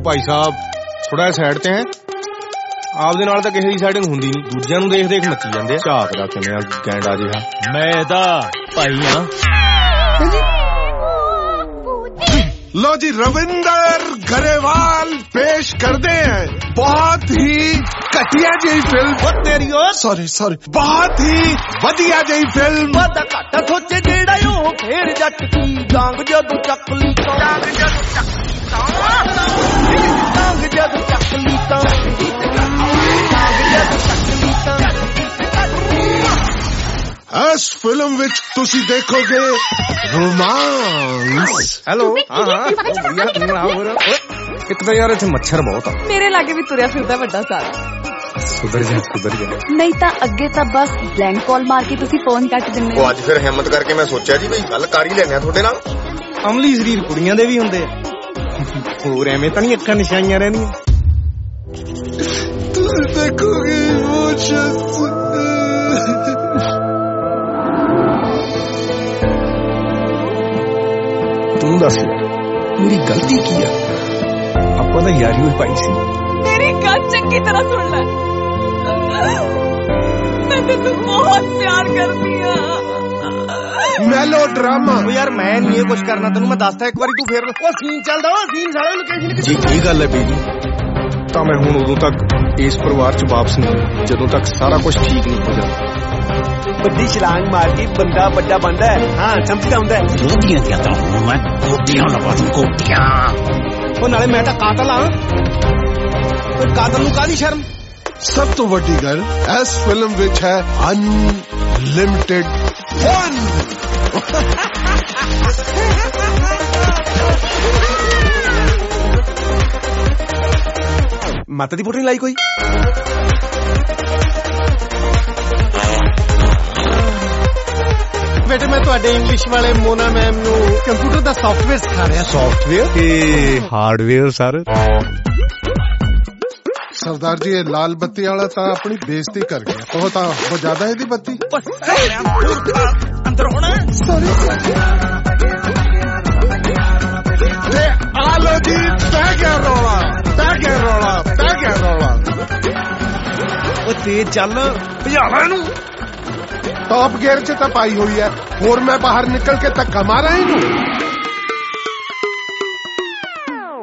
ਭਾਈ ਸਾਹਿਬ ਥੋੜਾ ਸਾਈਡ ਤੇ ਹੈ ਆਪਦੇ ਨਾਲ ਤਾਂ ਕਿਸੇ ਦੀ ਸੈਟਿੰਗ ਹੁੰਦੀ ਨਹੀਂ ਦੂਜਿਆਂ ਨੂੰ ਦੇਖ ਦੇਖ ਨੱਚੀ ਜਾਂਦੇ ਆ ਝਾਕਦਾ ਕਿਵੇਂ ਆ ਗੈਂਡਾ ਜਿਹਾ ਮੈਂ ਇਹਦਾ ਭਾਈ ਆ लो जी रविंदर गरेवाल पेश कर दे हैं बहुत ही घटिया जी फिल्म तेरी सॉरी बहुत ही वधिया जी फिल्म घट सोचे जेड़ा फेर जट की डांग जदू चकली डांग जदू चकली इस फिल्म विच तुसी देखोगे रोमांस हेलो हाँ एक तो यार इत्थे मच्छर बहुत आ मेरे लागे भी तुरिया फिरदा वड्डा सारा सुधर जा नहीं तां अगे तां बस ब्लैंक कॉल मार के तुसी फोन कट दिंदे ओ अज फिर हिम्मत करके मैं सोचा जी भाई गल कर ही लेने थोड़े नाल अमली शरीर कुड़ियां दे भी हुंदे होर एवें तां नहीं अक्खां निशाइयां रहंदियां तुसी देखोगे वो शख्स तू दस मेरी गलती की है ਆਪਾਂ ਤਾਂ ਯਾਰੀ ਹੋਈ ਪਾਈ ਸੀ मेरी गल चंगी तरह सुन ले मैं तेरे बहुत प्यार करती हूं मेलो ड्रामा यार मैं नहीं ये कुछ करना तेनू मैं दसदा एक बारी तू फेर ओ सीन चलदा ओ सीन सारा लोकेशन जी की गल है बेटी ਤਾਂ ਮੈਂ ਹੁਣ ਉਦੋਂ ਤੱਕ ਇਸ ਪਰਿਵਾਰ 'ਚ ਵਾਪਸ ਨਹੀਂ ਜਦੋਂ ਤੱਕ ਸਾਰਾ ਕੁਝ ਠੀਕ ਨਹੀਂ ਹੋ ਜਾਂਦਾ ਵੱਡੀ ਛਲਾਂਗ ਮਾਰ ਕੇ ਬੰਦਾ ਵੱਡਾ ਬਣਦਾ ਹੈ ਹਾਂ ਸਮਝਦਾ ਹੁੰਦਾ ਹੈ ਗੋਦੀਆਂ ਦੀਆਂ ਤਾਂ ਹੁਣ ਮੈਂ ਗੋਦੀਆਂ ਲਵਾ ਦੂੰ ਗੋਦੀਆਂ ਉਹ ਨਾਲੇ ਮੈਂ ਤਾਂ ਕਾਤਲ ਆ ਉਹ ਕਾਤਲ ਨੂੰ ਕਾਹਦੀ ਸ਼ਰਮ सब तो वड्डी गल इस फिल्म विच है अनलिमिटेड फन ਮਾਤਾ ਦੀ ਫੋਟੋ ਨਹੀਂ ਲਾਈ ਕੋਈ ਬੇਟੇ ਮੈਂ ਤੁਹਾਡੇ ਇੰਗਲਿਸ਼ ਵਾਲੇ ਮੋਨਾ ਮੈਮ ਨੂੰ ਕੰਪਿਊਟਰ ਦਾ ਸੌਫਟਵੇਅਰ ਸਿਖਾ ਰਿਹਾ ਸੌਫਟਵੇਅਰ ਤੇ ਹਾਰਡਵੇਅਰ ਸਰ सरदार जी ये लाल बत्ती वाला ता अपनी बेइज्जती कर गया वो ता वो ज्यादा है दी बत्ती अंदर होना आलो जी तै क्या रोला ਉਹ ਤੇਜ਼ ਚੱਲ ਭਜਾਵਾ ਇਹਨੂੰ टॉप गियर च तो पाई हुई है और मैं बाहर निकल के धक्का मारा इनू